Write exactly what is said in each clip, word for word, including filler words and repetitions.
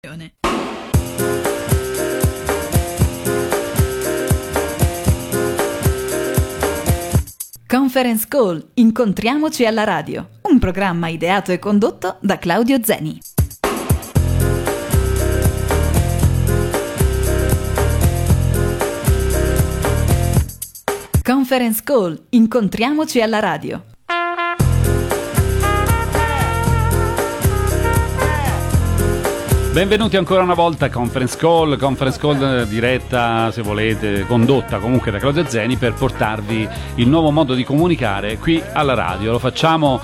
Conference Call, incontriamoci alla radio, un programma ideato e condotto da Claudio Zeni. Conference Call, incontriamoci alla radio. Benvenuti ancora una volta a Conference Call, Conference Call diretta, se volete, condotta comunque da Claudio Zeni per portarvi il nuovo modo di comunicare qui alla radio. Lo facciamo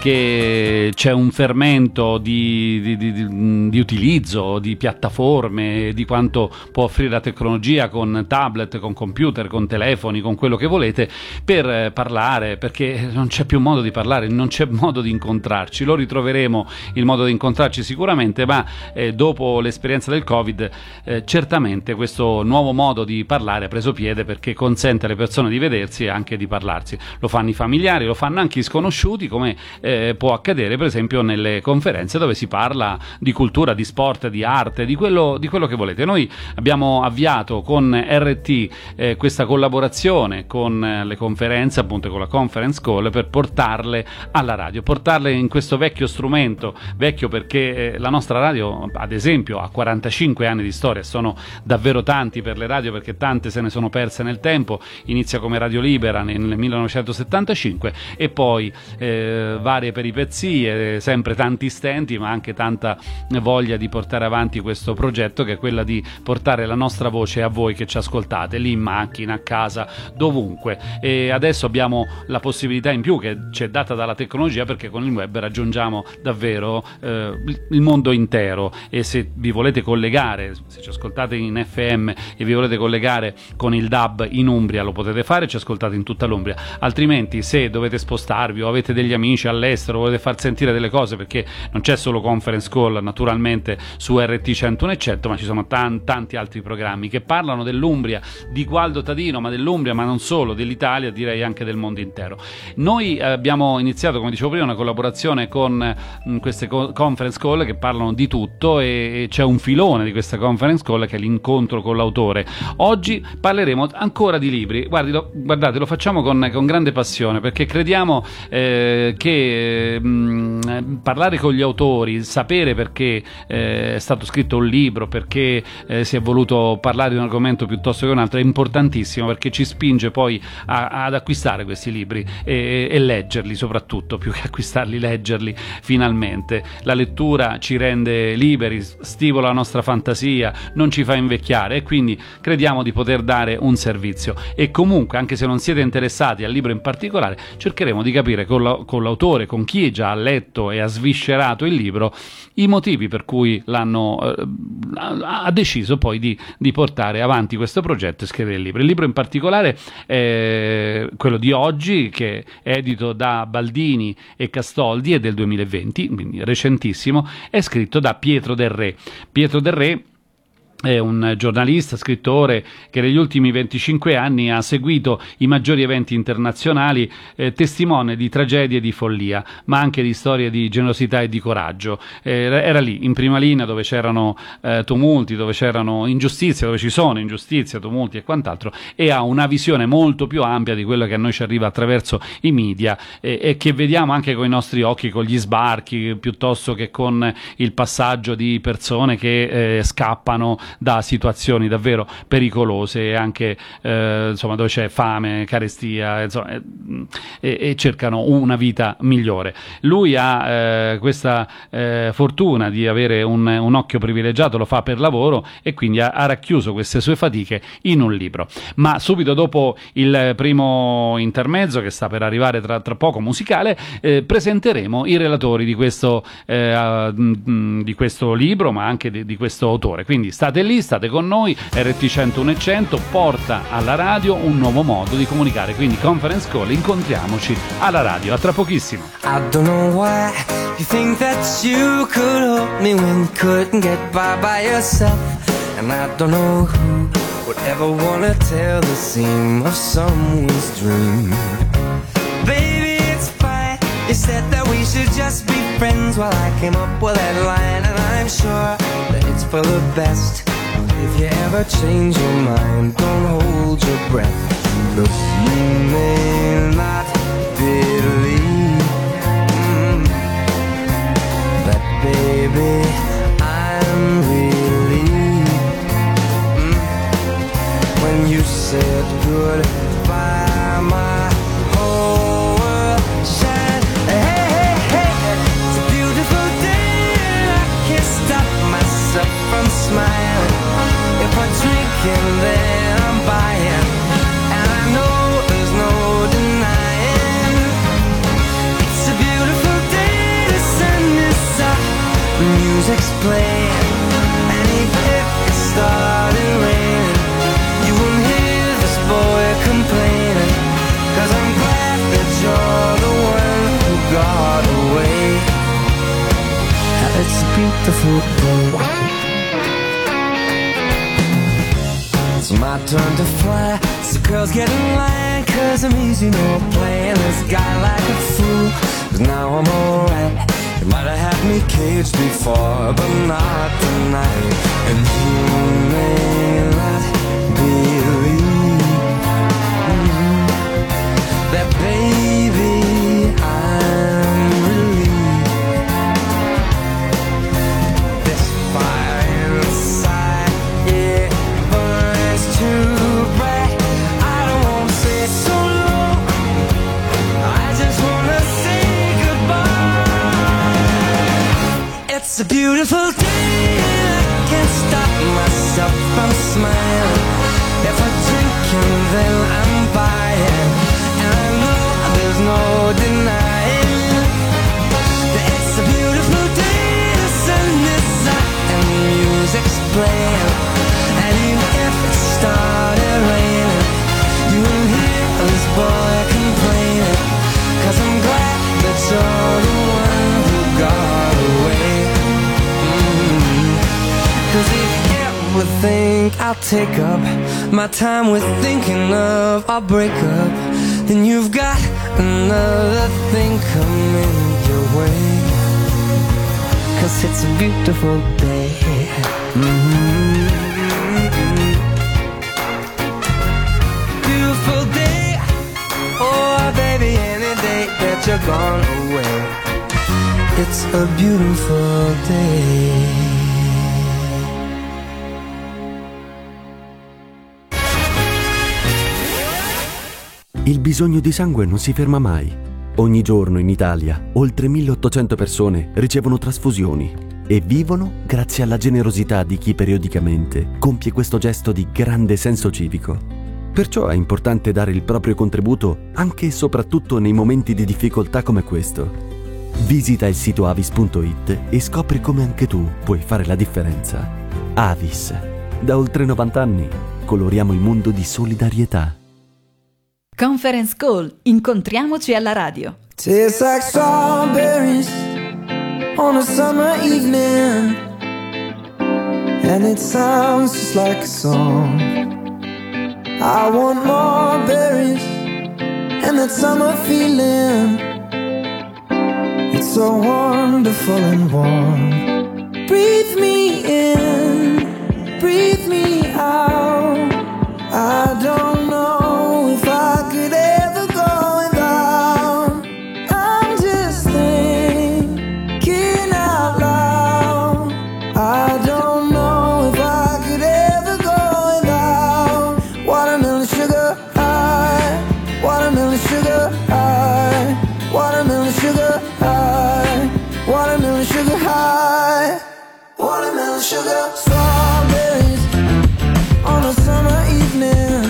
perché c'è un fermento di, di, di, di utilizzo, di piattaforme, di quanto può offrire la tecnologia con tablet, con computer, con telefoni, con quello che volete, per parlare, perché non c'è più modo di parlare, non c'è modo di incontrarci. Lo ritroveremo il modo di incontrarci sicuramente, ma eh, dopo l'esperienza del Covid eh, certamente questo nuovo modo di parlare ha preso piede, perché consente alle persone di vedersi e anche di parlarsi. Lo fanno i familiari, lo fanno anche i sconosciuti, come eh, può accadere per esempio nelle conferenze dove si parla di cultura, di sport, di arte, di quello, di quello che volete. Noi abbiamo avviato con R T eh, questa collaborazione con eh, le conferenze, appunto con la Conference Call, per portarle alla radio, portarle in questo vecchio strumento, vecchio perché eh, la nostra radio ad esempio ha quarantacinque anni di storia. Sono davvero tanti per le radio, perché tante se ne sono perse nel tempo. Inizia come Radio Libera nel millenovecentosettantacinque e poi eh, varie peripezie, sempre tanti stenti, ma anche tanta voglia di portare avanti questo progetto, che è quella di portare la nostra voce a voi che ci ascoltate lì in macchina, a casa, dovunque. E adesso abbiamo la possibilità in più che ci è data dalla tecnologia, perché con il web raggiungiamo davvero eh, il mondo intero. E se vi volete collegare, se ci ascoltate in F M e vi volete collegare con il D A B in Umbria, lo potete fare, ci ascoltate in tutta l'Umbria. Altrimenti, se dovete spostarvi o avete degli amici all'estero, volete far sentire delle cose, perché non c'è solo Conference Call naturalmente su R T centouno e cento, ma ci sono tan- tanti altri programmi che parlano dell'Umbria, di Gualdo Tadino, ma dell'Umbria, ma non solo, dell'Italia, direi anche del mondo intero. Noi abbiamo iniziato, come dicevo prima, una collaborazione con mh, queste co- Conference Call che parlano di tutto, e c'è un filone di questa Conference Call che è l'incontro con l'autore. Oggi parleremo ancora di libri. Guardi, lo, guardate, lo facciamo con, con grande passione, perché crediamo eh, che mh, parlare con gli autori, sapere perché eh, è stato scritto un libro, perché eh, si è voluto parlare di un argomento piuttosto che un altro, è importantissimo, perché ci spinge poi a, ad acquistare questi libri e, e leggerli, soprattutto, più che acquistarli, leggerli finalmente. La lettura ci rende liberi, stimola la nostra fantasia, non ci fa invecchiare, e quindi crediamo di poter dare un servizio. E comunque, anche se non siete interessati al libro in particolare, cercheremo di capire con, la, con l'autore, con chi già ha letto e ha sviscerato il libro, i motivi per cui l'hanno eh, ha deciso poi di, di portare avanti questo progetto e scrivere il libro. Il libro in particolare è quello di oggi, che è edito da Baldini e Castoldi, è del duemilaventi, quindi recentissimo, è scritto da Pietro Del Re. Pietro Del Re è un giornalista, scrittore, che negli ultimi venticinque anni ha seguito i maggiori eventi internazionali, eh, testimone di tragedie e di follia, ma anche di storie di generosità e di coraggio. Eh, era lì, in prima linea, dove c'erano eh, tumulti, dove c'erano ingiustizie, dove ci sono ingiustizie, tumulti e quant'altro, e ha una visione molto più ampia di quello che a noi ci arriva attraverso i media eh, e che vediamo anche con i nostri occhi, con gli sbarchi, piuttosto che con il passaggio di persone che eh, scappano da situazioni davvero pericolose, e anche eh, insomma, dove c'è fame, carestia, insomma, e, e cercano una vita migliore. Lui ha eh, questa eh, fortuna di avere un, un occhio privilegiato, lo fa per lavoro, e quindi ha, ha racchiuso queste sue fatiche in un libro. Ma subito dopo il primo intermezzo, che sta per arrivare tra, tra poco, musicale, eh, presenteremo i relatori di questo, eh, di questo libro, ma anche di, di questo autore. Quindi state lì, state con noi. R T centouno e cento porta alla radio un nuovo modo di comunicare, quindi Conference Call, incontriamoci alla radio. A tra pochissimo. I don't know why you think that you could help me when you couldn't get by by yourself, and I don't know who would ever wanna tell the seam of someone's dream. Baby, it's fine, you said that we should just be friends. Well, I came up with that line, and I'm sure that it's for the best. If you ever change your mind, don't hold your breath. 'Cause you may not believe mm, that, baby, I'm relieved mm, when you said goodbye, my whole world shined. Hey, hey, hey, it's a beautiful day and I can't stop myself from smiling. If I drink and then I'm buying, and I know there's no denying. It's a beautiful day to send this up. The music's playing, and even if it started raining, you won't hear this boy complaining. 'Cause I'm glad that you're the one who got away. It's a beautiful day. It's my turn to fly, so girls get in line, 'cause I'm easy, no playing this guy like a fool. 'Cause now I'm alright. You might have had me caged before, but not tonight. And you may not believe mm, that, baby, I'm relieved. This fire inside, yeah, too bright. I don't wanna say so long, I just wanna say goodbye. It's a beautiful day and I can't stop myself from smiling. If I drink and then I'm buying, and I know there's no denying that it's a beautiful day to sun is up and the music's playing. And even if it started raining, you won't hear this boy complaining. 'Cause I'm glad that you're the one who got away. mm-hmm. 'Cause if you ever think I'll take up my time with thinking of our breakup, then you've got another thing coming your way. 'Cause it's a beautiful day. mm-hmm. Beautiful day, oh baby, any day that you're gone away. It's a beautiful day. Il bisogno di sangue non si ferma mai. Ogni giorno in Italia oltre milleottocento persone ricevono trasfusioni e vivono grazie alla generosità di chi periodicamente compie questo gesto di grande senso civico. Perciò è importante dare il proprio contributo anche e soprattutto nei momenti di difficoltà come questo. Visita il sito avis punto it e scopri come anche tu puoi fare la differenza. Avis. Da oltre novanta anni coloriamo il mondo di solidarietà. Conference Call. Incontriamoci alla radio. Tastes like strawberries on a summer evening, and it sounds just like a song. I want more berries and that summer feeling. It's so wonderful and warm. Breathe me in, breathe me out. I don't know if I could ever go without. I'm just thinking out loud. I don't know if I could ever go without. Watermelon sugar high, watermelon sugar high, watermelon sugar high, watermelon sugar high, watermelon sugar. Strawberries on a summer evening.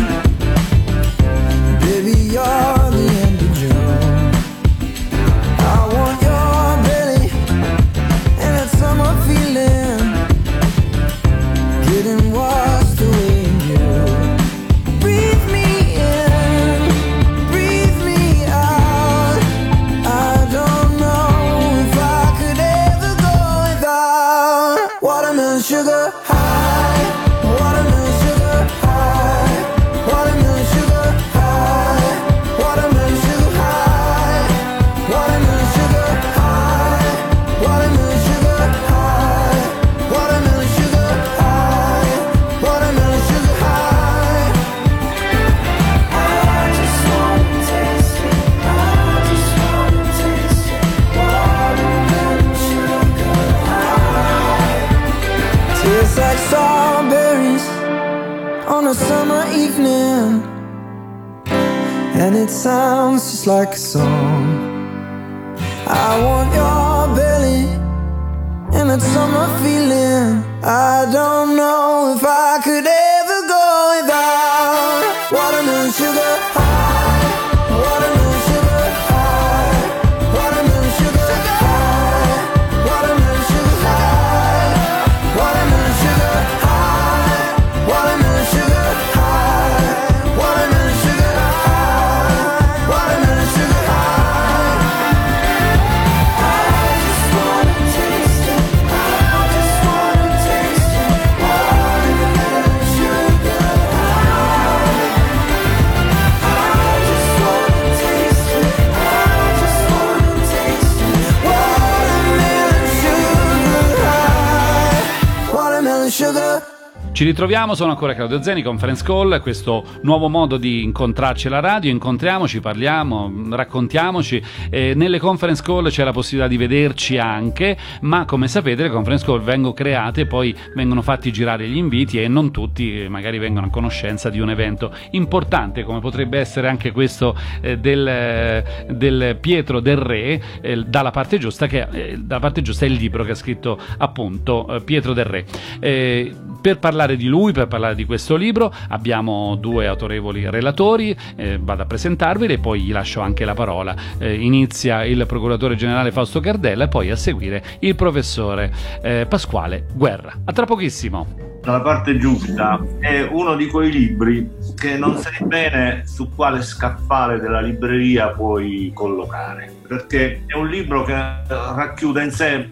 Baby, you're the end of June. I want your belly and that summer feeling, getting washed away in you. Breathe me in, breathe me out. I don't know if I could ever go without. Watermelon sugar high, watermelon sugar high, watermelon sugar high, watermelon sugar high, watermelon sugar high, watermelon sugar high, watermelon sugar Tastes like strawberries on a summer evening, and it sounds just like a song. I want your belly and that summer feeling. I don't know if I could ever go without watermelon sugar high, watermelon sugar high, watermelon sugar high, watermelon sugar high, watermelon sugar high, watermelon sugar high, watermelon sugar high, watermelon sugar high. I just wanna taste it, I just wanna taste it, watermelon sugar high. I just wanna taste it, I just wanna taste it, watermelon sugar high, watermelon sugar. Ci ritroviamo, sono ancora Claudio Zeni, Conference Call, questo nuovo modo di incontrarci alla radio. Incontriamoci, parliamo, raccontiamoci. Eh, nelle Conference Call c'è la possibilità di vederci anche, ma come sapete le Conference Call vengono create, poi vengono fatti girare gli inviti e non tutti magari vengono a conoscenza di un evento importante come potrebbe essere anche questo eh, del, del Pietro del Re, eh, dalla parte giusta, che eh, dalla parte giusta è il libro che ha scritto appunto eh, Pietro del Re. Eh, per parlare di lui, per parlare di questo libro abbiamo due autorevoli relatori, eh, vado a presentarveli e poi gli lascio anche la parola. Eh, inizia il procuratore generale Fausto Cardella e poi a seguire il professore eh, Pasquale Guerra. A tra pochissimo. Dalla parte giusta è uno di quei libri che non sai bene su quale scaffale della libreria puoi collocare, perché è un libro che racchiude in sé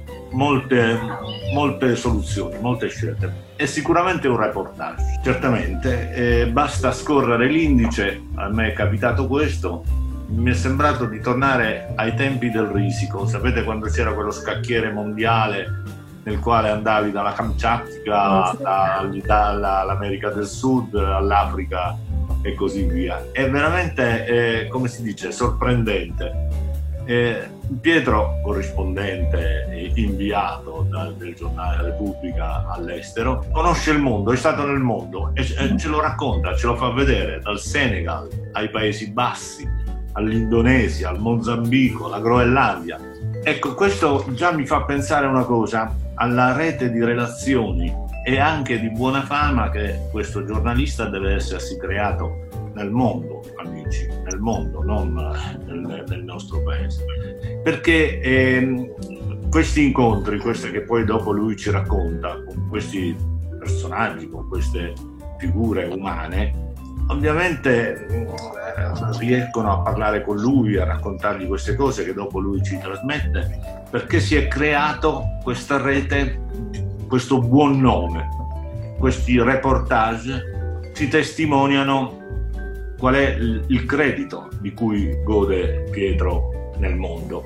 molte, molte soluzioni, molte scelte. È sicuramente un reportage, certamente, eh, basta scorrere l'indice, a me è capitato questo, mi è sembrato di tornare ai tempi del risico, sapete quando c'era quello scacchiere mondiale nel quale andavi dalla Kamchatka dall'America del Sud all'Africa e così via. È veramente, eh, come si dice, sorprendente. Eh, Pietro, corrispondente inviato dal, del giornale Repubblica all'estero, conosce il mondo, è stato nel mondo e, e ce lo racconta, ce lo fa vedere, dal Senegal ai Paesi Bassi, all'Indonesia, al Mozambico, alla Groenlandia. Ecco, questo già mi fa pensare una cosa, alla rete di relazioni e anche di buona fama che questo giornalista deve essersi creato nel mondo, amici, nel mondo, non nel, nel nostro paese. Perché eh, questi incontri, queste che poi dopo lui ci racconta, con questi personaggi, con queste figure umane, ovviamente eh, riescono a parlare con lui, a raccontargli queste cose che dopo lui ci trasmette, perché si è creato questa rete, questo buon nome. Questi reportage ci testimoniano qual è il credito di cui gode Pietro nel mondo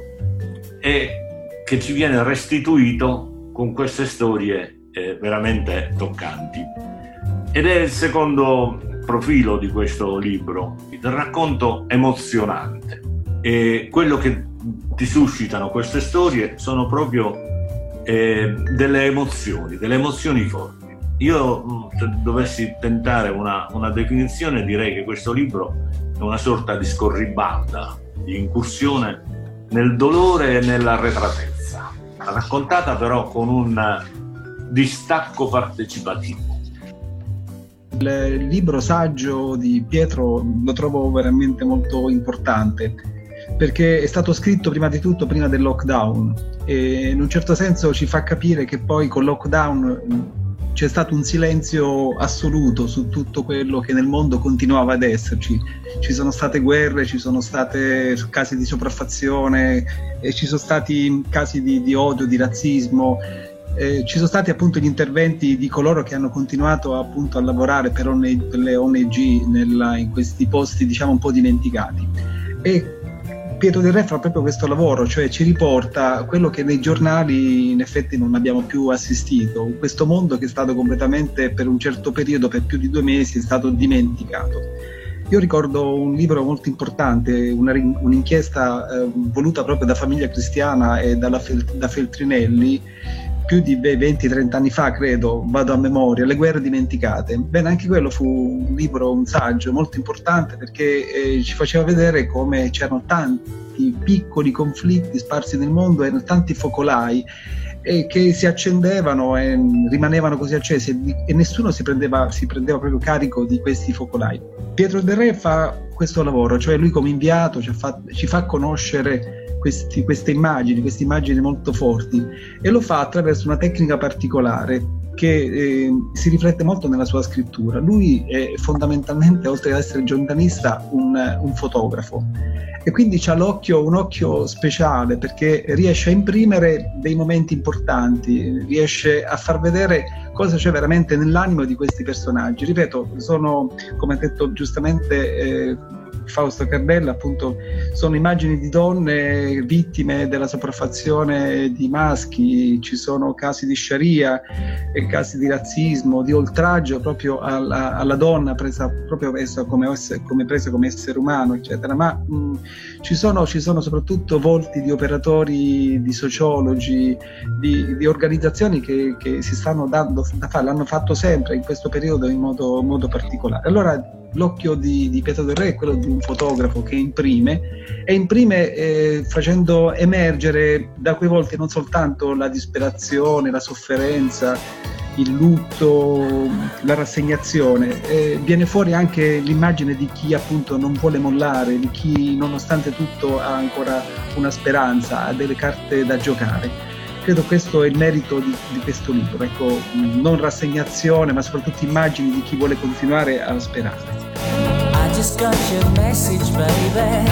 e che ci viene restituito con queste storie eh, veramente toccanti. Ed è il secondo profilo di questo libro, il racconto emozionante. E quello che ti suscitano queste storie sono proprio eh, delle emozioni, delle emozioni forti. Io, se dovessi tentare una, una definizione, direi che questo libro è una sorta di scorribanda, di incursione nel dolore e nell'arretratezza, raccontata però con un distacco partecipativo. Il libro saggio di Pietro lo trovo veramente molto importante, perché è stato scritto prima di tutto prima del lockdown e in un certo senso ci fa capire che poi col lockdown c'è stato un silenzio assoluto su tutto quello che nel mondo continuava ad esserci. Ci sono state guerre, ci sono stati casi di sopraffazione, e ci sono stati casi di, di odio, di razzismo. Eh, ci sono stati appunto gli interventi di coloro che hanno continuato appunto a lavorare per, on- per le O N G nella, in questi posti diciamo un po' dimenticati. E Pietro del Re fa proprio questo lavoro, cioè ci riporta quello che nei giornali in effetti non abbiamo più assistito, questo mondo che è stato completamente per un certo periodo, per più di due mesi, è stato dimenticato. Io ricordo un libro molto importante, una, un'inchiesta eh, voluta proprio da Famiglia Cristiana e dalla Fel- da Feltrinelli, più di venti trenta anni fa, credo, vado a memoria, Le guerre dimenticate. Bene, anche quello fu un libro, un saggio molto importante, perché eh, ci faceva vedere come c'erano tanti piccoli conflitti sparsi nel mondo, erano tanti focolai e che si accendevano e rimanevano così accesi, e nessuno si prendeva, si prendeva proprio carico di questi focolai. Pietro Del Re fa questo lavoro, cioè lui come inviato ci fa, ci fa conoscere questi, queste immagini, queste immagini molto forti, e lo fa attraverso una tecnica particolare che eh, si riflette molto nella sua scrittura. Lui è fondamentalmente, oltre ad essere giornalista, un, un fotografo, e quindi c'ha l'occhio, un occhio speciale, perché riesce a imprimere dei momenti importanti, riesce a far vedere cosa c'è veramente nell'animo di questi personaggi. Ripeto, sono, come ha detto giustamente eh, Fausto Cardella, appunto, sono immagini di donne vittime della sopraffazione di maschi, ci sono casi di Sharia e casi di razzismo, di oltraggio proprio alla, alla donna, presa proprio presa come, come, presa come essere umano, eccetera. Ma mh, ci sono, ci sono soprattutto volti di operatori, di sociologi, di, di organizzazioni che, che si stanno dando da fare, l'hanno fatto sempre in questo periodo in modo, modo particolare. Allora l'occhio di, di Pietro Del Re è quello di un fotografo che imprime, e imprime eh, facendo emergere da quei volti non soltanto la disperazione, la sofferenza, il lutto, la rassegnazione, eh, viene fuori anche l'immagine di chi appunto non vuole mollare, di chi nonostante tutto ha ancora una speranza, ha delle carte da giocare. Credo questo è il merito di, di questo libro, ecco, non rassegnazione, ma soprattutto immagini di chi vuole continuare a sperare. I just got your message, baby.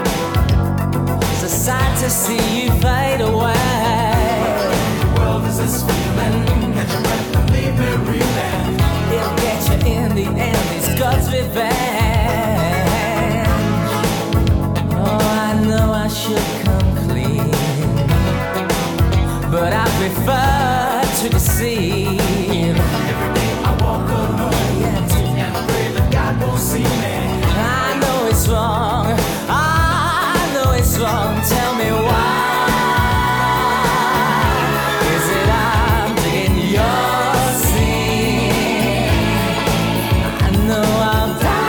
It's a sight to see you fade away. The world is this feeling, catch your breath and leave me reeling. It'll get you in the end, it's God's revenge. Oh, I know I should come clean, but I prefer to deceive. Every day I walk alone, yes, and pray that God won't see me. I know it's wrong, I know it's wrong. Tell me why. Is it I'm digging your sin? I know I'll die.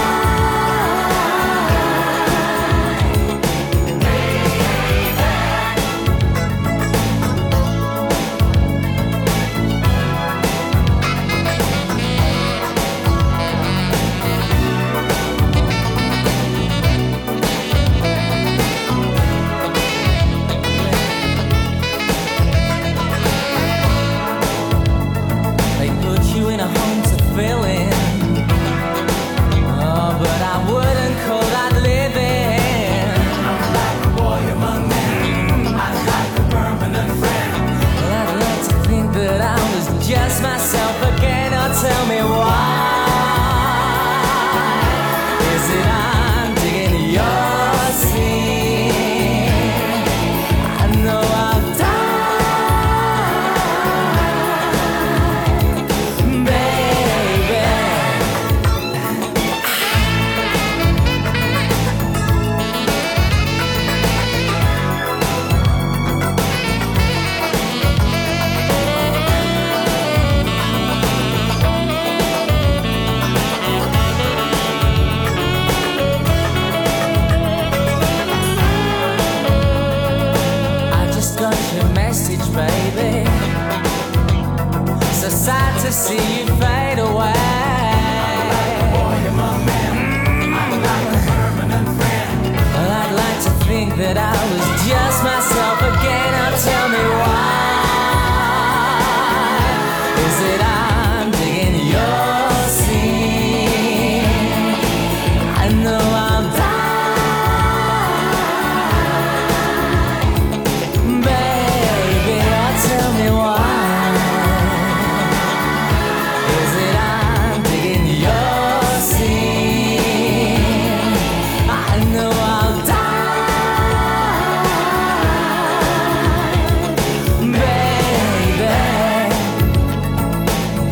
Just myself again, or tell me why. Is it I'm digging your sin? I know I'll die, baby. Baby, so sad to see you fade away. I'm like a boy among men, I'm like a permanent friend. Well, I'd like to think that I was just myself again. Now tell me why. Is it I'm digging your sin? I know I'll die. Tell me why. Is it I'm digging your sin? I know I'll die, baby.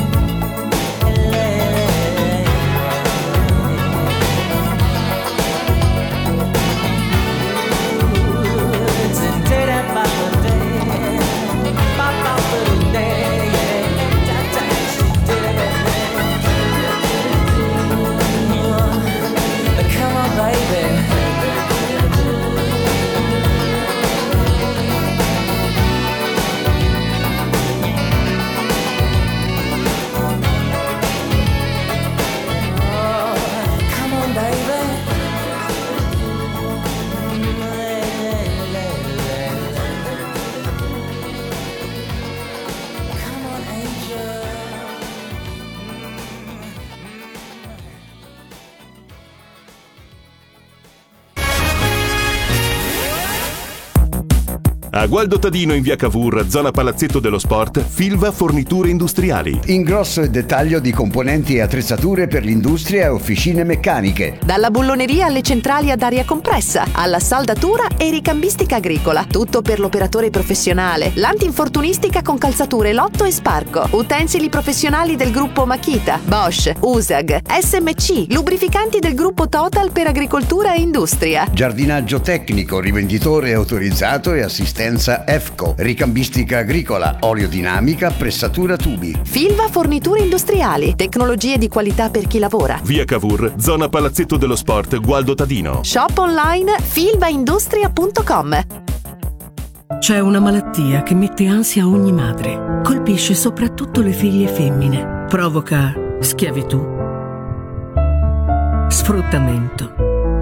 A Gualdo Tadino in via Cavour, zona Palazzetto dello Sport, Filva Forniture Industriali. Ingrosso e dettaglio di componenti e attrezzature per l'industria e officine meccaniche. Dalla bulloneria alle centrali ad aria compressa, alla saldatura e ricambistica agricola. Tutto per l'operatore professionale. L'antinfortunistica con calzature Lotto e Sparco. Utensili professionali del gruppo Makita, Bosch, U S A G, S M C. Lubrificanti del gruppo Total per agricoltura e industria. Giardinaggio tecnico, rivenditore autorizzato e assistenza E F C O, ricambistica agricola, oleodinamica, pressatura tubi. Filva Forniture Industriali, tecnologie di qualità per chi lavora. Via Cavour, zona Palazzetto dello Sport, Gualdo Tadino. Shop online filvaindustria punto com. C'è una malattia che mette ansia a ogni madre. Colpisce soprattutto le figlie femmine. Provoca schiavitù, sfruttamento,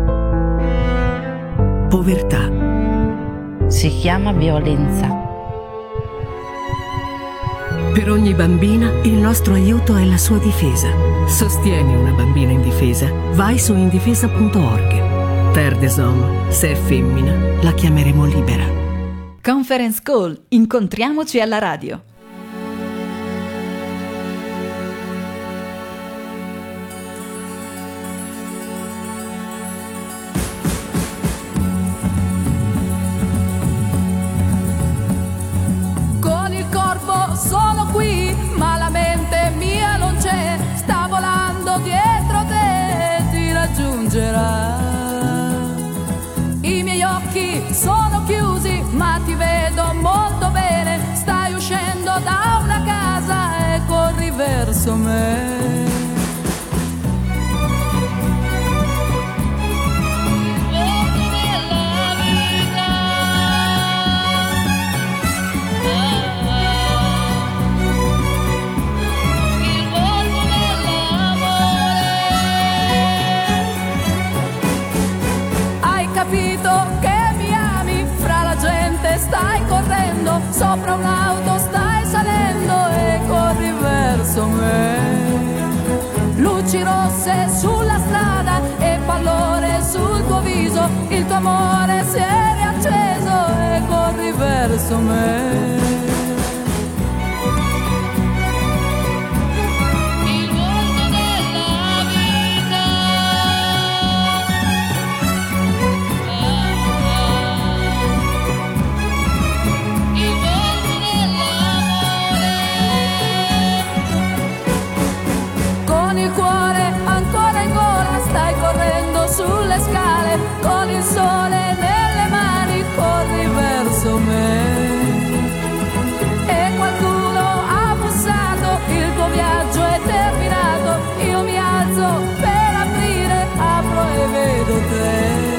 povertà. Si chiama violenza. Per ogni bambina il nostro aiuto è la sua difesa. Sostieni una bambina indifesa. Vai su indifesa punto org. Terre des Hommes, se è femmina, la chiameremo libera. Conference Call. Incontriamoci alla radio. Sono qui, ma la mente mia non c'è, sta volando dietro te, ti raggiungerà. I miei occhi sono chiusi, ma ti vedo molto bene, stai uscendo da una casa e corri verso me. Stai correndo, sopra un'auto stai salendo e corri verso me. Luci rosse sulla strada e pallore sul tuo viso, il tuo amore si è riacceso e corri verso me. Sulle scale, con il sole nelle mani, corri verso me. E qualcuno ha bussato, il tuo viaggio è terminato. Io mi alzo per aprire, apro e vedo te.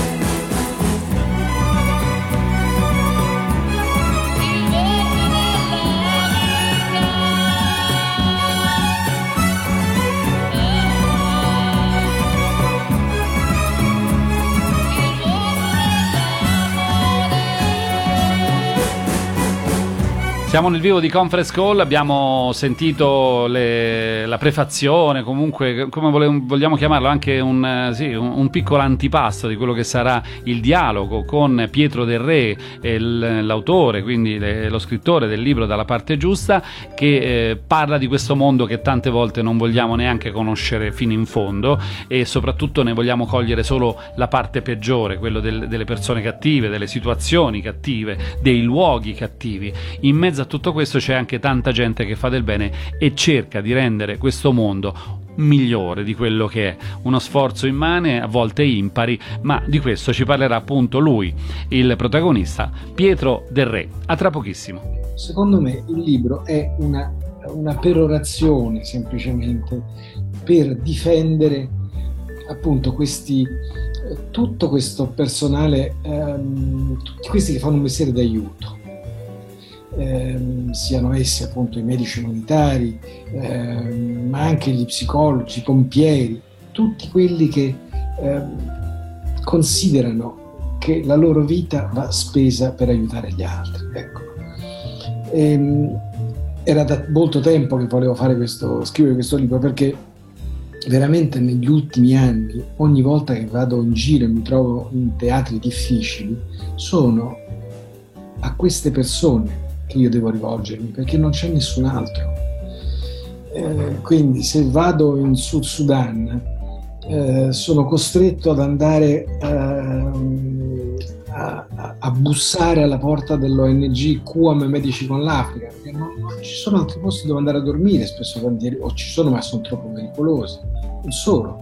Siamo nel vivo di Conference Call, abbiamo sentito le, la prefazione, comunque come vole, vogliamo chiamarlo, anche un, sì, un, un piccolo antipasto di quello che sarà il dialogo con Pietro Del Re, il, l'autore, quindi le, lo scrittore del libro Dalla parte giusta, che eh, parla di questo mondo che tante volte non vogliamo neanche conoscere fino in fondo e soprattutto ne vogliamo cogliere solo la parte peggiore, quello del, delle persone cattive, delle situazioni cattive, dei luoghi cattivi. In mezzo a tutto questo c'è anche tanta gente che fa del bene e cerca di rendere questo mondo migliore di quello che è, uno sforzo immane, a volte impari, ma di questo ci parlerà appunto lui, il protagonista Pietro Del Re. A tra pochissimo. Secondo me il libro è una, una perorazione semplicemente per difendere appunto questi tutto questo personale, ehm, tutti questi che fanno un mestiere d'aiuto. Eh, siano essi appunto i medici umanitari, eh, ma anche gli psicologi, i pompieri, tutti quelli che eh, considerano che la loro vita va spesa per aiutare gli altri. Ecco. E, era da molto tempo che volevo fare questo, scrivere questo libro, perché veramente negli ultimi anni, ogni volta che vado in giro e mi trovo in teatri difficili, sono a queste persone che io devo rivolgermi, perché non c'è nessun altro. Eh, quindi se vado in Sud Sudan eh, sono costretto ad andare eh, a, a, a bussare alla porta dell'O N G Q A M Medici con l'Africa, perché non, non ci sono altri posti dove andare a dormire spesso e volentieri, o ci sono ma sono troppo pericolosi. Non solo,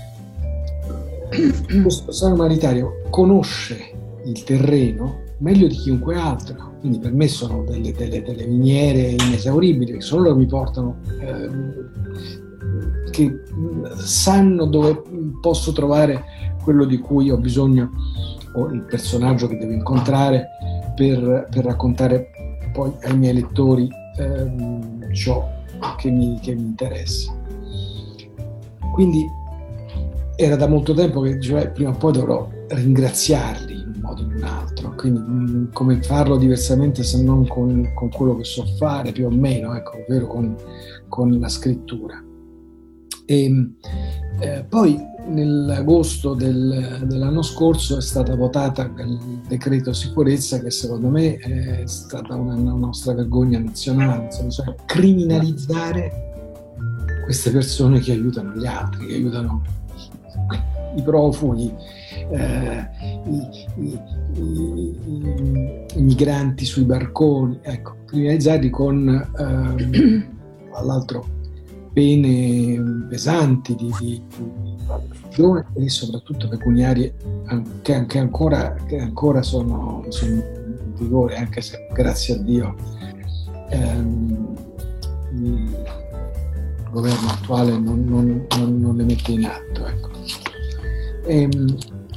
questo personale umanitario conosce il terreno meglio di chiunque altro, quindi per me sono delle, delle, delle miniere inesauribili, che solo loro mi portano, ehm, che sanno dove posso trovare quello di cui ho bisogno, o il personaggio che devo incontrare per, per raccontare poi ai miei lettori ehm, ciò che mi, che mi interessa. Quindi era da molto tempo che diceva, prima o poi dovrò ringraziarli in un modo o in un altro, quindi mh, come farlo diversamente se non con, con quello che so fare più o meno, ecco, ovvero con, con la scrittura. E eh, poi nell'agosto del, dell'anno scorso è stata votata il decreto sicurezza, che secondo me è stata una, una nostra vergogna nazionale, cioè criminalizzare queste persone che aiutano gli altri, che aiutano i profughi, eh, i, i, i, i migranti sui barconi, ecco, criminalizzati con eh, all'altro pene pesanti di, di, di e soprattutto pecuniarie che, che, ancora, che ancora sono, sono in vigore, anche se grazie a Dio ehm, il governo attuale non, non, non, non le mette in atto, ecco. Ehm,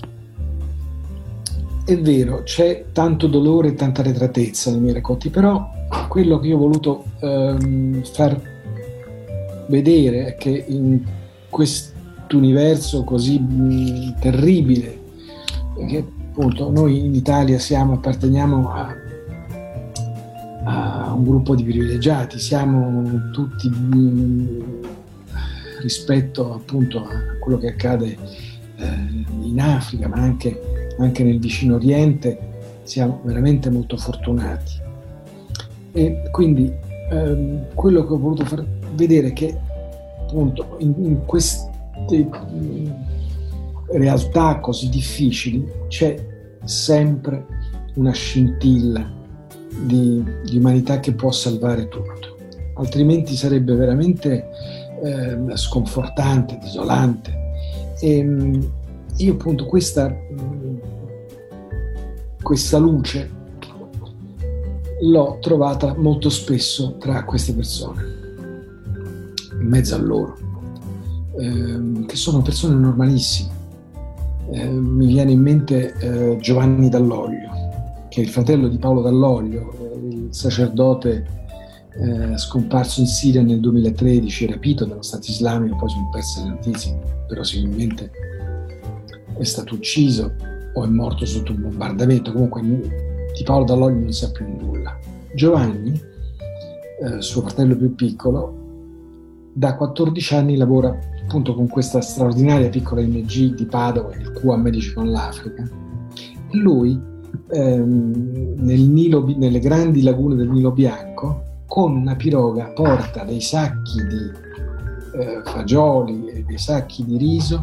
è vero, c'è tanto dolore e tanta arretratezza nei miei racconti, però quello che io ho voluto ehm, far vedere è che in quest'universo così mh, terribile, che appunto noi in Italia siamo, apparteniamo a, a un gruppo di privilegiati, siamo tutti mh, rispetto appunto a quello che accade eh, in Africa, ma anche, anche nel vicino Oriente, siamo veramente molto fortunati. E quindi ehm, quello che ho voluto far vedere è che appunto in, in queste mh, realtà così difficili c'è sempre una scintilla di, di umanità che può salvare tutto, altrimenti sarebbe veramente eh, sconfortante, desolante. E mh, io appunto questa, mh, questa luce l'ho trovata molto spesso tra queste persone, in mezzo a loro, ehm, che sono persone normalissime. Eh, mi viene in mente eh, Giovanni Dall'Oglio, che è il fratello di Paolo Dall'Oglio, eh, il sacerdote eh, scomparso in Siria nel duemilatredici, rapito dallo Stato Islamico, poi sono perse le notizie, verosimilmente è stato ucciso o è morto sotto un bombardamento, comunque di Paolo Dall'Oglio non sa più nulla. Giovanni, eh, suo fratello più piccolo, da quattordici anni lavora appunto con questa straordinaria piccola O N G di Padova, il Q A M Medici con l'Africa, e lui ehm, nel Nilo, nelle grandi lagune del Nilo Bianco, con una piroga porta dei sacchi di eh, fagioli e dei sacchi di riso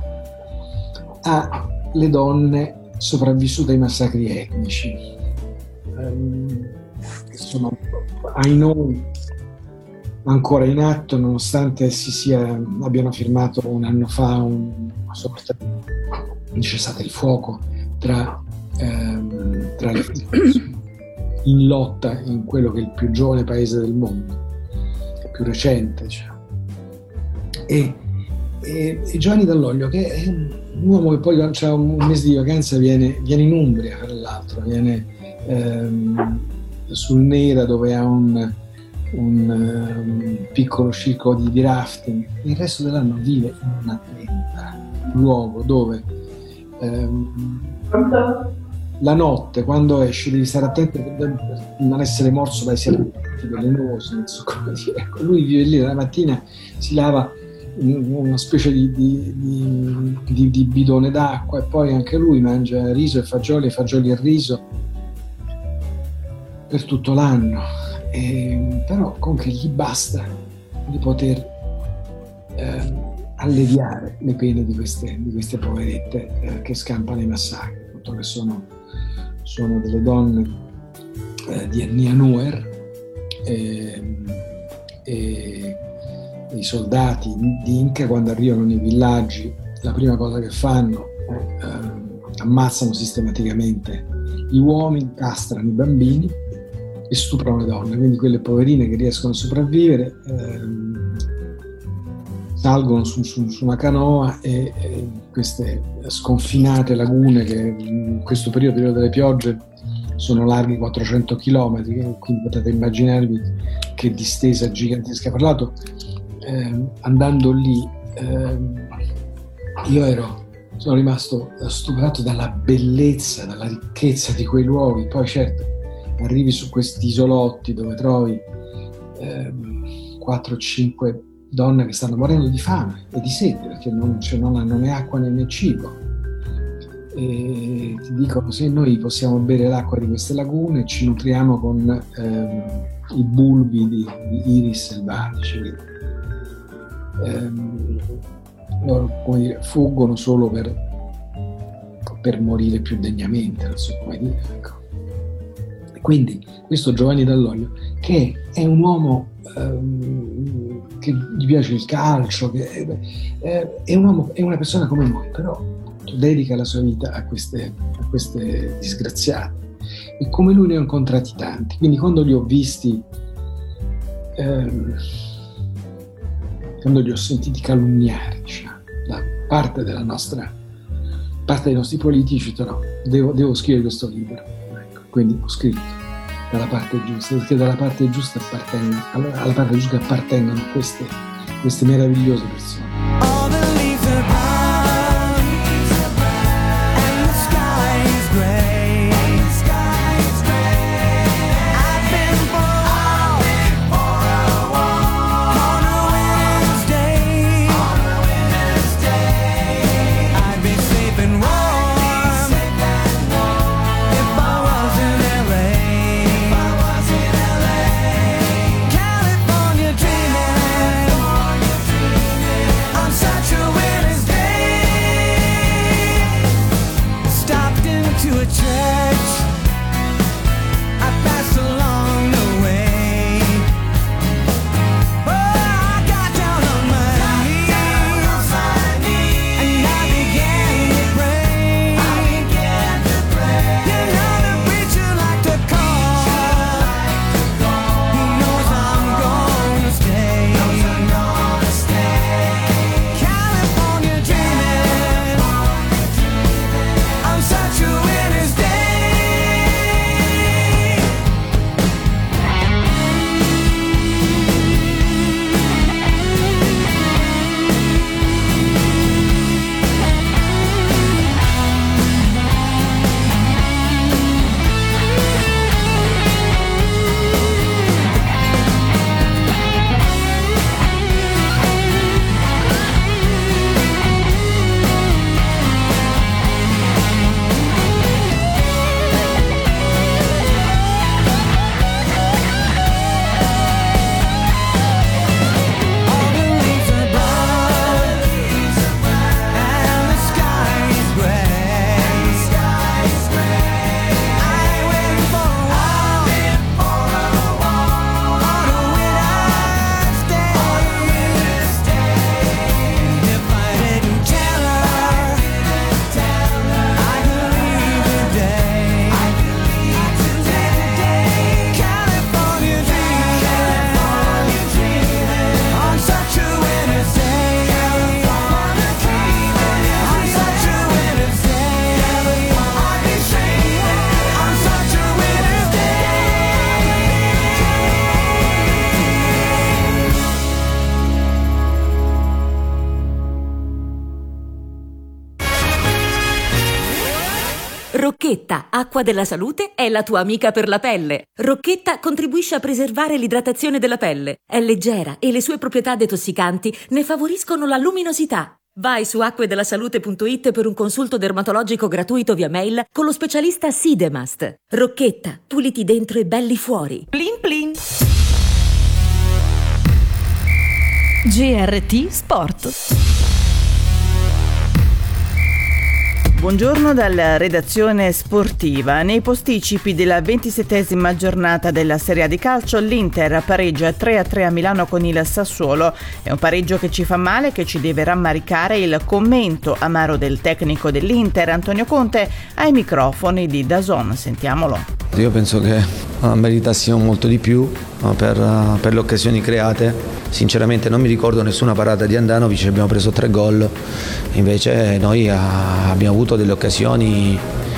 alle donne sopravvissute ai massacri etnici, ehm, che sono, ai noi, ancora in atto, nonostante si sia, abbiano firmato un anno fa un, una sorta di cessate il fuoco tra, ehm, tra le in lotta in quello che è il più giovane paese del mondo, il più recente, diciamo. E, e, e Giovanni Dall'Oglio, che è un uomo che poi ha un mese di vacanza, viene, viene in Umbria, tra l'altro, viene ehm, sul Nera, dove ha un Un, um, piccolo circolo di, di rafting. Il resto dell'anno vive in una tenda, un luogo dove um, la notte, quando esce, devi stare attento per non essere morso dai serpenti velenosi, non so come dire. Ecco, lui vive lì, la mattina si lava una specie di, di, di, di, di bidone d'acqua, e poi anche lui mangia riso e fagioli e fagioli e riso. per tutto l'anno, e, però comunque gli basta di poter eh, alleviare le pene di queste, di queste poverette eh, che scampano i massacri, appunto, che sono, sono delle donne eh, di etnia Nuer, eh, e i soldati di Inca, quando arrivano nei villaggi, la prima cosa che fanno è eh, ammazzano sistematicamente gli uomini, castrano i bambini e stuprano le donne. Quindi quelle poverine che riescono a sopravvivere ehm, salgono su, su, su una canoa e, e queste sconfinate lagune, che in questo periodo, periodo delle piogge, sono larghi quattrocento chilometri, quindi potete immaginarvi che distesa gigantesca. Tra l'altro, eh, andando lì, eh, io ero sono rimasto stupefatto dalla bellezza, dalla ricchezza di quei luoghi. Poi certo arrivi su questi isolotti dove trovi eh, quattro o cinque donne che stanno morendo di fame e di sete, perché non, cioè, non hanno né acqua né, né cibo, e ti dicono: se noi possiamo bere l'acqua di queste lagune, ci nutriamo con ehm, i bulbi di, di iris selvatici. Ehm, loro, come dire, fuggono solo per, per morire più degnamente, non so come dire, ecco. E quindi questo Giovanni Dall'Oglio, che è un uomo ehm, che gli piace il calcio, che è, è, un uomo, è una persona come noi, però dedica la sua vita a queste, a queste disgraziate, e come lui ne ho incontrati tanti. Quindi quando li ho visti, ehm, quando li ho sentiti calunniare, diciamo, da parte della nostra parte dei nostri politici, ho detto no, devo, devo scrivere questo libro, ecco. Quindi ho scritto dalla parte giusta, perché dalla parte giusta appartengono, alla parte giusta appartengono queste, queste meravigliose persone. Rocchetta, acqua della salute, è la tua amica per la pelle. Rocchetta contribuisce a preservare l'idratazione della pelle. È leggera e le sue proprietà detossicanti ne favoriscono la luminosità. Vai su acquedelasalute punto it per un consulto dermatologico gratuito via mail con lo specialista Sidemast. Rocchetta, puliti dentro e belli fuori. Plin plin. G R T Sport. Buongiorno dalla redazione sportiva. Nei posticipi della ventisettesima giornata della Serie A di calcio, l'Inter pareggia tre a tre a Milano con il Sassuolo. È un pareggio che ci fa male, che ci deve rammaricare il commento amaro del tecnico dell'Inter, Antonio Conte, ai microfoni di D A Z N. Sentiamolo. Io penso che meritassimo molto di più per, per le occasioni create. Sinceramente non mi ricordo nessuna parata di Andanovic, abbiamo preso tre gol, invece noi abbiamo avuto delle occasioni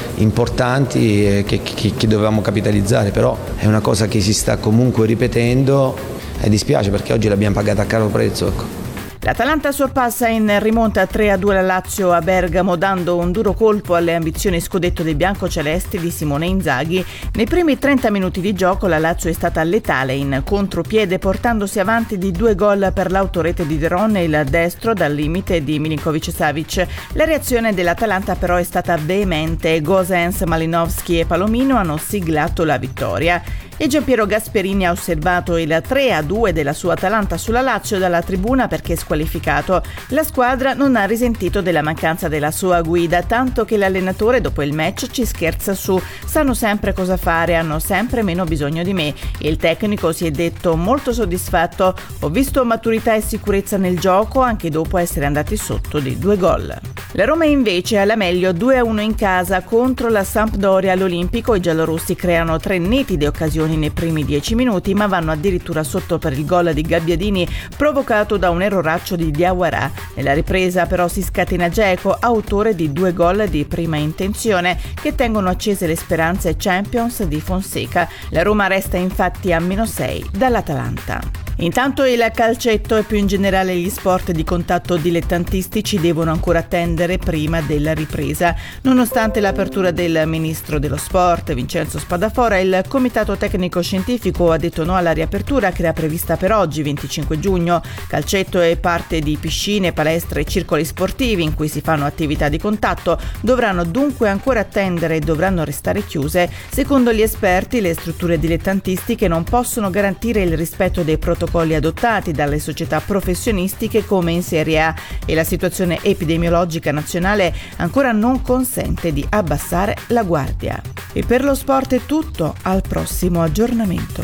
importanti che, che, che dovevamo capitalizzare, però è una cosa che si sta comunque ripetendo e dispiace perché oggi l'abbiamo pagata a caro prezzo. Ecco. L'Atalanta sorpassa in rimonta tre a due la Lazio a Bergamo, dando un duro colpo alle ambizioni scudetto dei biancocelesti di Simone Inzaghi. Nei primi trenta minuti di gioco la Lazio è stata letale in contropiede, portandosi avanti di due gol per l'autorete di De Ron e il destro dal limite di Milinkovic-Savic. La reazione dell'Atalanta però è stata veemente. Gosens, Malinowski e Palomino hanno siglato la vittoria. E Giampiero Gasperini ha osservato il tre a due della sua Atalanta sulla Lazio dalla tribuna perché squalificato. La squadra non ha risentito della mancanza della sua guida, tanto che l'allenatore dopo il match ci scherza su: sanno sempre cosa fare, hanno sempre meno bisogno di me. Il tecnico si è detto molto soddisfatto: ho visto maturità e sicurezza nel gioco anche dopo essere andati sotto di due gol. La Roma invece alla meglio due a uno in casa contro la Sampdoria all'Olimpico. I giallorossi creano tre nitide occasioni nei primi dieci minuti, ma vanno addirittura sotto per il gol di Gabbiadini provocato da un erroraccio di Diawara. Nella ripresa però si scatena Dzeko, autore di due gol di prima intenzione che tengono accese le speranze Champions di Fonseca. La Roma resta infatti a meno sei dall'Atalanta. Intanto il calcetto e più in generale gli sport di contatto dilettantistici devono ancora attendere prima della ripresa. Nonostante l'apertura del ministro dello sport Vincenzo Spadafora, il comitato tecnico scientifico ha detto no alla riapertura che era prevista per oggi, venticinque giugno. Calcetto e parte di piscine, palestre e circoli sportivi in cui si fanno attività di contatto dovranno dunque ancora attendere e dovranno restare chiuse. Secondo gli esperti, le strutture dilettantistiche non possono garantire il rispetto dei protocolli adottati dalle società professionistiche come in Serie A e la situazione epidemiologica nazionale ancora non consente di abbassare la guardia. E per lo sport è tutto, al prossimo aggiornamento.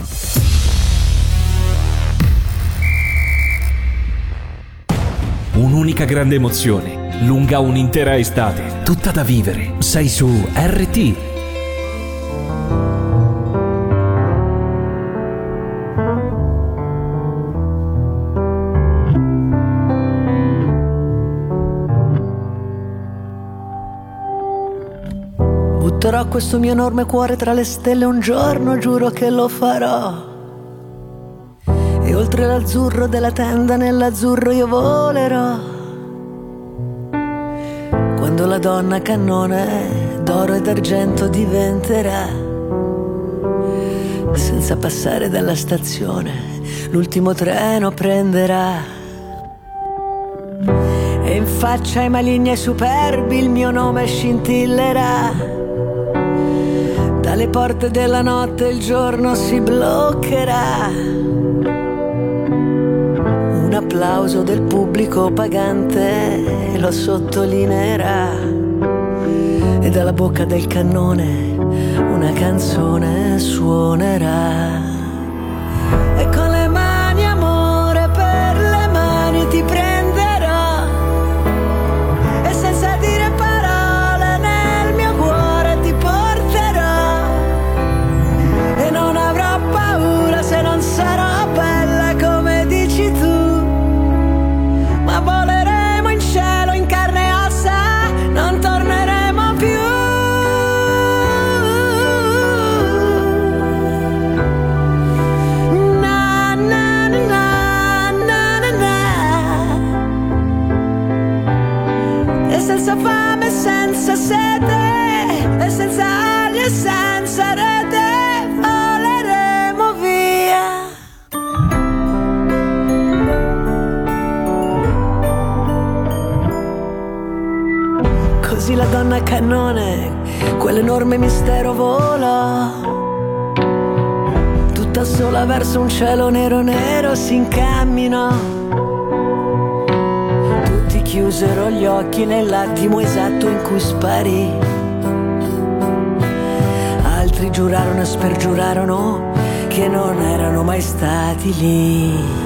Un'unica grande emozione, lunga un'intera estate, tutta da vivere. Sei su R T. Butterò questo mio enorme cuore tra le stelle un giorno, giuro che lo farò. E oltre l'azzurro della tenda nell'azzurro io volerò. Quando la donna cannone d'oro ed argento diventerà, senza passare dalla stazione l'ultimo treno prenderà. E in faccia ai maligni e superbi il mio nome scintillerà. Dalle porte della notte il giorno si bloccherà. Un applauso del pubblico pagante lo sottolineerà. E dalla bocca del cannone una canzone suonerà. E con le mani amore per le mani ti prenderò. E senza dire parole nel mio cuore ti porterò. E non avrò paura se non sarò bella come dici tu. Ma voleremo in cielo in carne e ossa, non torneremo più. Na na na na na na. E senza fame e senza sete, e senza ali e senza rete, voleremo via. così la donna a cannone, quell'enorme mistero volò. Tutta sola verso un cielo nero nero si incamminò. Tutti chiusero gli occhi nell'attimo esatto in cui sparì. Altri giurarono e spergiurarono che non erano mai stati lì.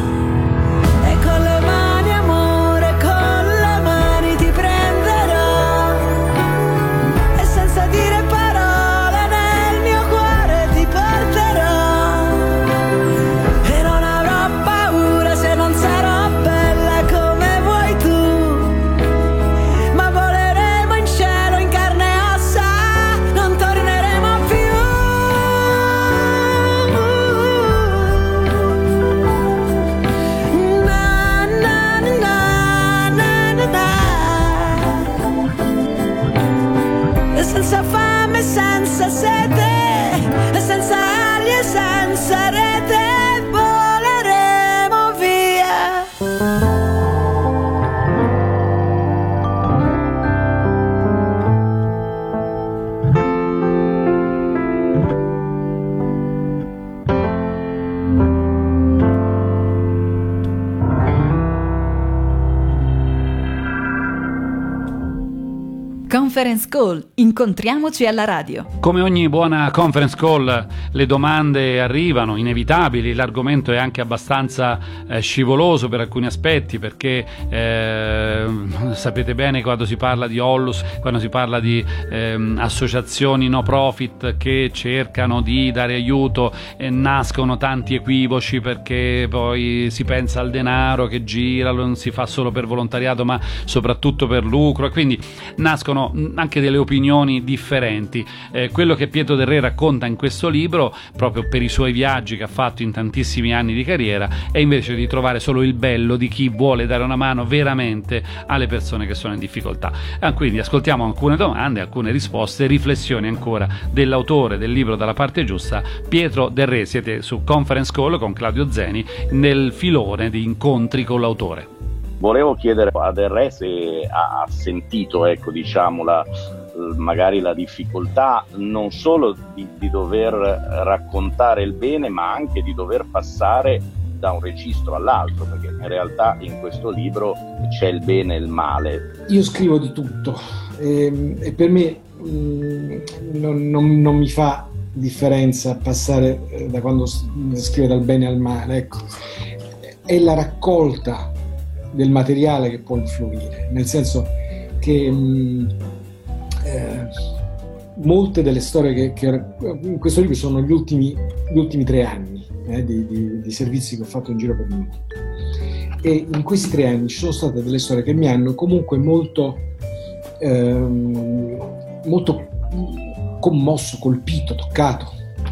Conference Call, incontriamoci alla radio. Come ogni buona conference call, le domande arrivano, inevitabili, l'argomento è anche abbastanza eh, scivoloso per alcuni aspetti, perché eh, sapete bene quando si parla di Onlus, quando si parla di eh, associazioni no profit che cercano di dare aiuto, eh, nascono tanti equivoci, perché poi si pensa al denaro che gira, non si fa solo per volontariato ma soprattutto per lucro, e quindi nascono anche delle opinioni differenti. Eh, quello che Pietro Del Re racconta in questo libro, proprio per i suoi viaggi che ha fatto in tantissimi anni di carriera, è invece di trovare solo il bello di chi vuole dare una mano veramente alle persone che sono in difficoltà. E quindi ascoltiamo alcune domande, alcune risposte, riflessioni ancora dell'autore del libro Dalla parte giusta, Pietro Del Re. Siete su Conference Call con Claudio Zeni nel filone di incontri con l'autore. Volevo chiedere a Del Re se ha sentito, ecco, diciamo, la, magari la difficoltà non solo di, di dover raccontare il bene, ma anche di dover passare da un registro all'altro, perché in realtà in questo libro c'è il bene e il male. Io scrivo di tutto e, e per me mh, non, non, non mi fa differenza passare da quando scrivo dal bene al male, ecco. È la raccolta del materiale che può influire, nel senso che mh, eh, molte delle storie che, che in questo libro sono gli ultimi, gli ultimi tre anni eh, di, di, di servizi che ho fatto in giro per il mondo, e in questi tre anni ci sono state delle storie che mi hanno comunque molto ehm, molto commosso, colpito, toccato,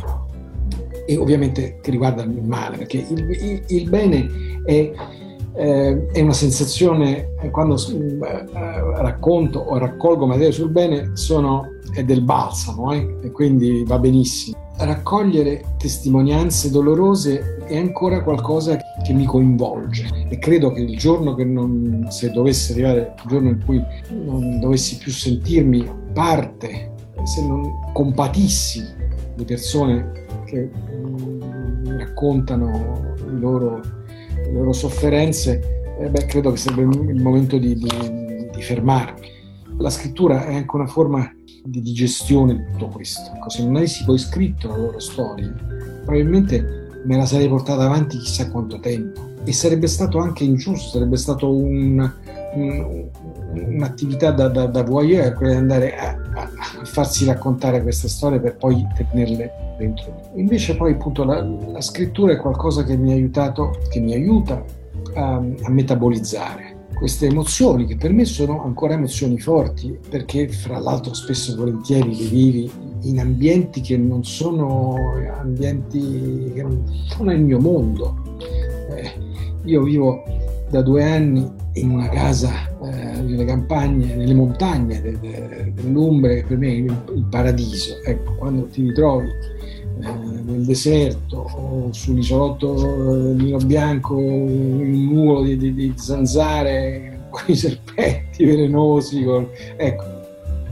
e ovviamente che riguardano il male, perché il, il, il bene è Eh, è una sensazione, eh, quando eh, racconto o raccolgo materia sul bene, sono, è del balsamo, eh, e quindi va benissimo. Raccogliere testimonianze dolorose è ancora qualcosa che mi coinvolge, e credo che il giorno che non, se dovesse arrivare il giorno in cui non dovessi più sentirmi parte, se non compatissi di persone che mm, mi raccontano i loro le loro sofferenze, eh beh, credo che sarebbe il momento di, di, di fermarmi. La scrittura è anche una forma di digestione di tutto questo. Ecco, se non avessi poi scritto la loro storia, probabilmente me la sarei portata avanti chissà quanto tempo, e sarebbe stato anche ingiusto, sarebbe stato un, un, un'attività da, da, da voyeur, quella di andare a, a, a farsi raccontare queste storie per poi tenerle dentro. Invece poi appunto la, la scrittura è qualcosa che mi ha aiutato, che mi aiuta a, a metabolizzare queste emozioni, che per me sono ancora emozioni forti, perché fra l'altro spesso e volentieri le vivi in ambienti che non sono ambienti, che non è il mio mondo. Eh, io vivo da due anni in una casa eh, nelle campagne, nelle montagne de, de, dell'Umbria, che per me è il, il paradiso. Ecco, quando ti ritrovi eh, nel deserto o sull'isolotto di Nino Bianco, in un nuvolo di, di, di zanzare con i serpenti velenosi, con... ecco,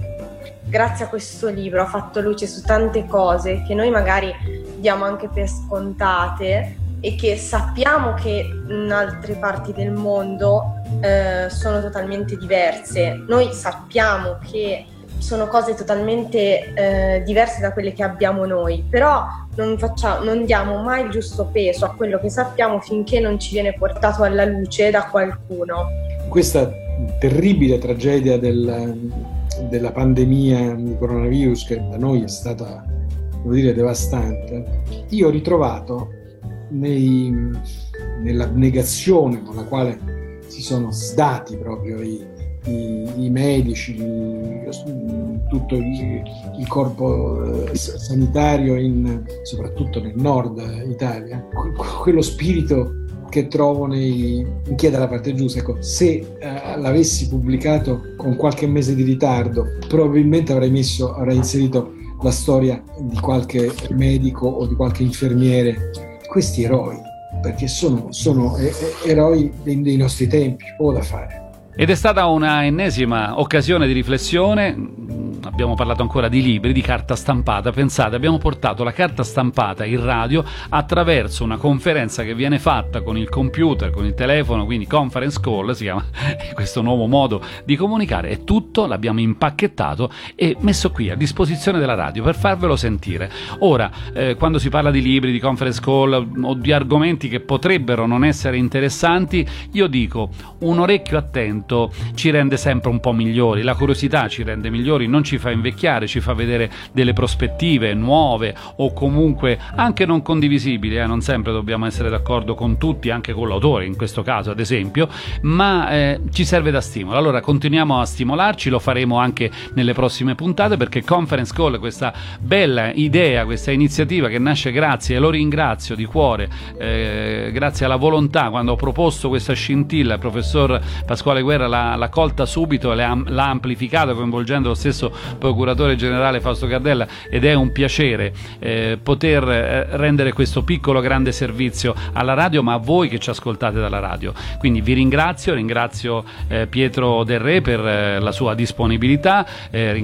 grazie a questo libro ha fatto luce su tante cose che noi magari diamo anche per scontate e che sappiamo che in altre parti del mondo eh, sono totalmente diverse. Noi sappiamo che sono cose totalmente eh, diverse da quelle che abbiamo noi, però non, facciamo, non diamo mai il giusto peso a quello che sappiamo finché non ci viene portato alla luce da qualcuno. Questa terribile tragedia del, della pandemia di coronavirus, che da noi è stata, devo dire, devastante, io ho ritrovato nei, nell'abnegazione con la quale si sono sdati proprio i, i, i medici, i, tutto il, il corpo eh, sanitario, in, soprattutto nel nord Italia, quello spirito che trovo nei, in Chi è dalla parte giusta. Ecco, se eh, l'avessi pubblicato con qualche mese di ritardo, probabilmente avrei messo, avrei inserito la storia di qualche medico o di qualche infermiere, questi eroi, perché sono, sono eh, eroi dei, dei nostri tempi, poco da fare. Ed è stata una ennesima occasione di riflessione. Abbiamo parlato ancora di libri, di carta stampata. Pensate, abbiamo portato la carta stampata in radio attraverso una conferenza che viene fatta con il computer, con il telefono, quindi conference call si chiama questo nuovo modo di comunicare, e tutto l'abbiamo impacchettato e messo qui a disposizione della radio per farvelo sentire. Ora, eh, quando si parla di libri, di conference call o di argomenti che potrebbero non essere interessanti, io dico, un orecchio attento ci rende sempre un po' migliori, la curiosità ci rende migliori, non ci fa invecchiare, ci fa vedere delle prospettive nuove o comunque anche non condivisibili, eh? Non sempre dobbiamo essere d'accordo con tutti, anche con l'autore in questo caso ad esempio, ma eh, ci serve da stimolo. Allora continuiamo a stimolarci, lo faremo anche nelle prossime puntate, perché Conference Call, questa bella idea, questa iniziativa che nasce grazie, e lo ringrazio di cuore, eh, grazie alla volontà, quando ho proposto questa scintilla, il professor Pasquale Guerra l'ha, l'ha colta subito e l'ha, l'ha amplificata coinvolgendo lo stesso procuratore generale Fausto Cardella, ed è un piacere eh, poter eh, rendere questo piccolo grande servizio alla radio, ma a voi che ci ascoltate dalla radio. Quindi vi ringrazio, ringrazio eh, Pietro Del Re per eh, la sua disponibilità, eh,